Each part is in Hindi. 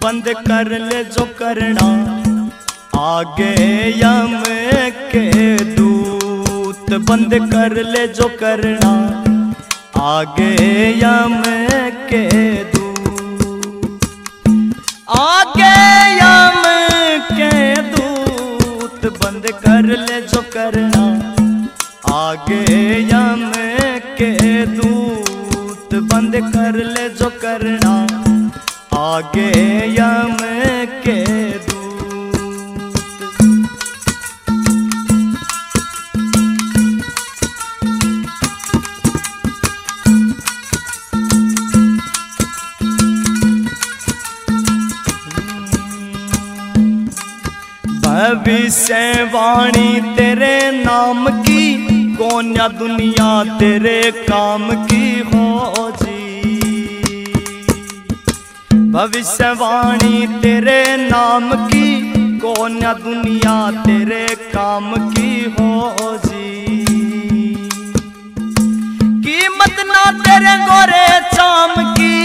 बंद कर ले जो करना, आगे यम के दूत बंद कर ले जो करना, आगे यम के दूत, आगे यम के दूत बंद कर ले जो करना, आगे यम के दूत बंद कर ले जो करना, आगे यम के दूत। भविष्यवाणी तेरे नाम की, कौन या दुनिया तेरे काम की हो जी। भविष्यवाणी तेरे नाम की, कौन या दुनिया तेरे काम की हो जी। कीमत ना तेरे गोरे चाम की,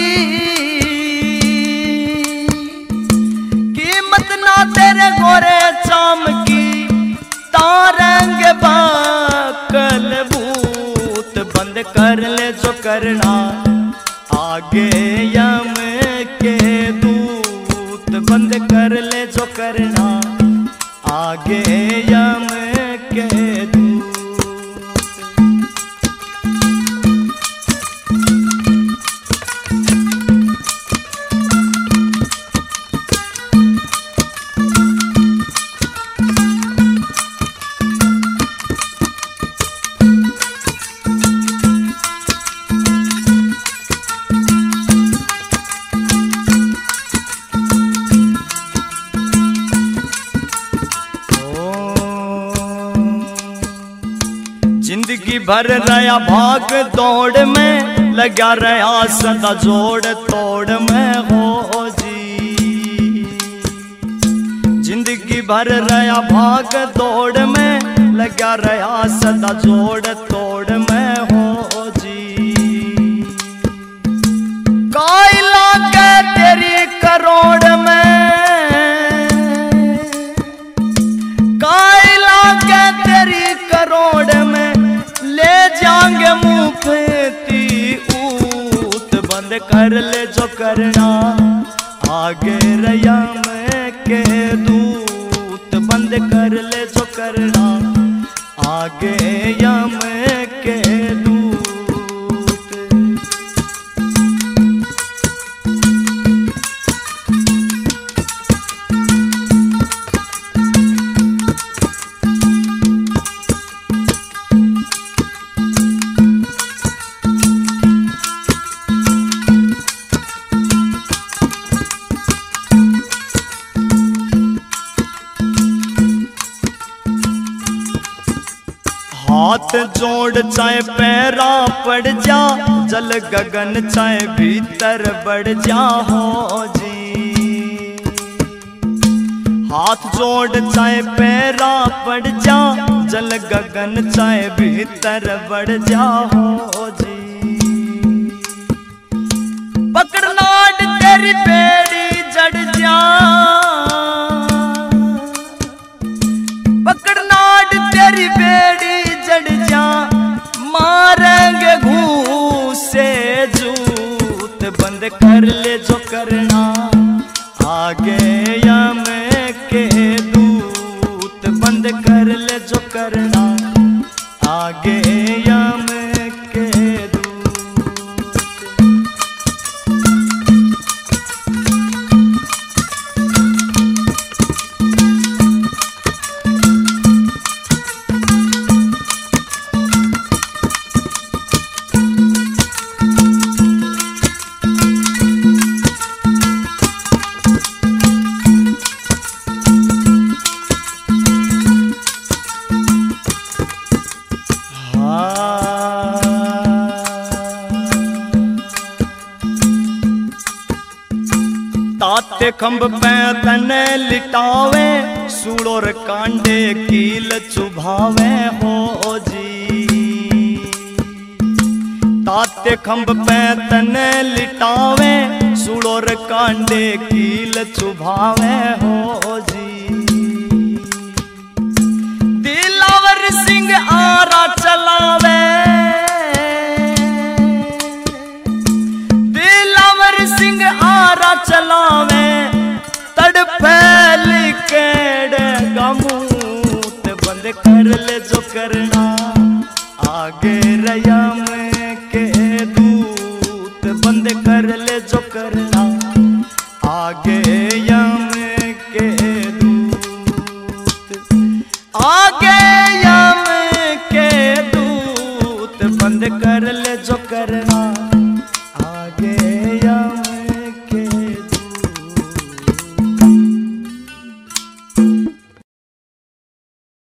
कीमत ना तेरे गोरे चाम की, तारंग बाकल भूत बंद कर ले जो करना, आगे यम के दूत बंद कर ले जो करना, आगे यम के दूत। जिंदगी भर रहा भाग दौड़ में, लगा रहा सदा जोड़ तोड़ में हो जी। जिंदगी भर रहा भाग दौड़ में, लगा रहा सदा जोड़ तोड़ में हो जी। कायला के तेरी करोड़ में, कायला के तेरी करोड़ में, ले जाएंगे मुफ्ती ऊत बंद कर ले जो करना, आगे यम के दूत बंद कर ले जो करना, आगे यम के दूत। हाथ जोड़ चाहे पैरा पड़ जा, जल गगन चाहे भीतर बढ़ जा हो जी। हाथ जोड़ चाहे पैरा पड़ जा, जल गगन चाहे भीतर बढ़ जा हो जी। पकड़ना तेरी बेड़ी जड़ जा, पकड़ना तेरी बेड़ी जड़ जा, मारेंगे घूसे जूत बंद कर ले जो करना, आगे यम के दूत बंद कर ले जो करना, आगे यम के दूत। ताते खंब पे तने लिटावे, सूड़ोर कांडे कील चुभावे हो जी। ताते खंब पे तने लिटावे, सूड़ो रे कांडे कील चुभावे हो जी। दिलावर सिंह आरा चलावे, दिलावर सिंह आरा चलावे, तड़फैल केड़ गमूत बंद कर ले जो करना, आगे रयम के दूत बंद कर ले जो करना, आगे